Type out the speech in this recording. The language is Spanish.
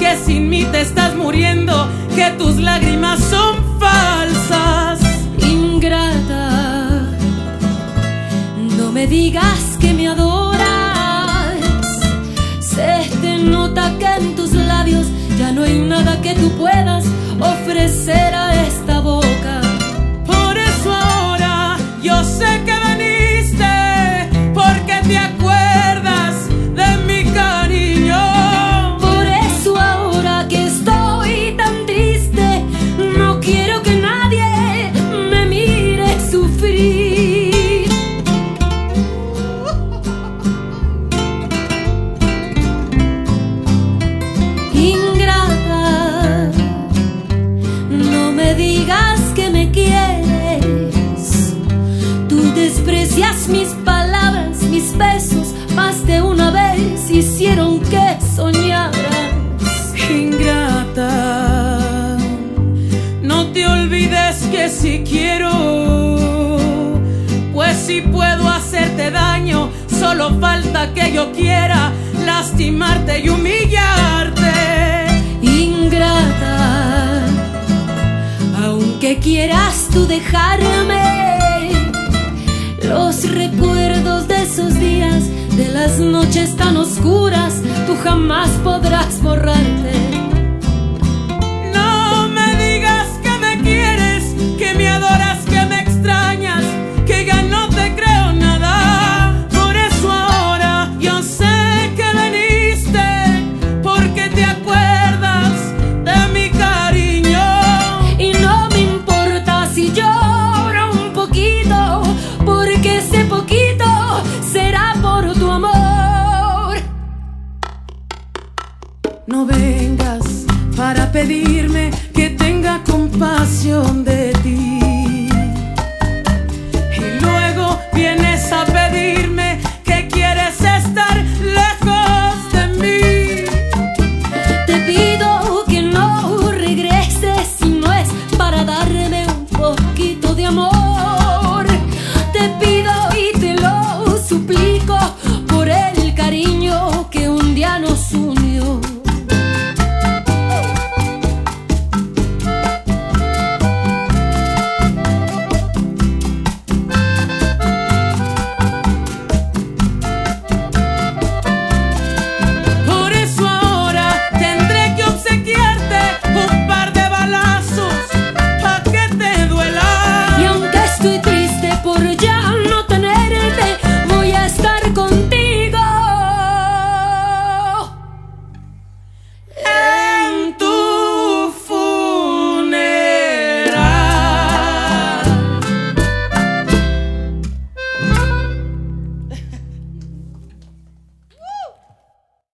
que sin mí te estás muriendo, que tus lágrimas son falsas. Ingrata, no me digas que me adoras. Se te nota que en tus labios ya no hay nada que tú puedas ofrecer a esta boca. Por eso ahora yo sé que veniste, porque te acuerdas de mi cariño. Por eso ahora que estoy tan triste, no quiero que nadie me mire sufrir. Ingrata, no me digas que me quieres. Tú desprecias mis palabras, mis besos, más de una vez hicieron que soñaras. Ingrata, no te olvides que si quiero, pues si puedo hacerte daño, solo falta que yo quiera lastimarte y humillarte. Ingrata, aunque quieras tú dejarme, los recuerdos de esos días, de las noches tan oscuras, tú jamás podrás borrarte. No me digas que me quieres, que me adoras, que me extrañas, que ya no te creo nada. Por eso ahora yo sé que veniste, porque te acuerdas de mi cariño. Y no me importa si lloro un poquito, porque ese poquito será por tu amor. No vengas para pedirme que tenga compasión de ti.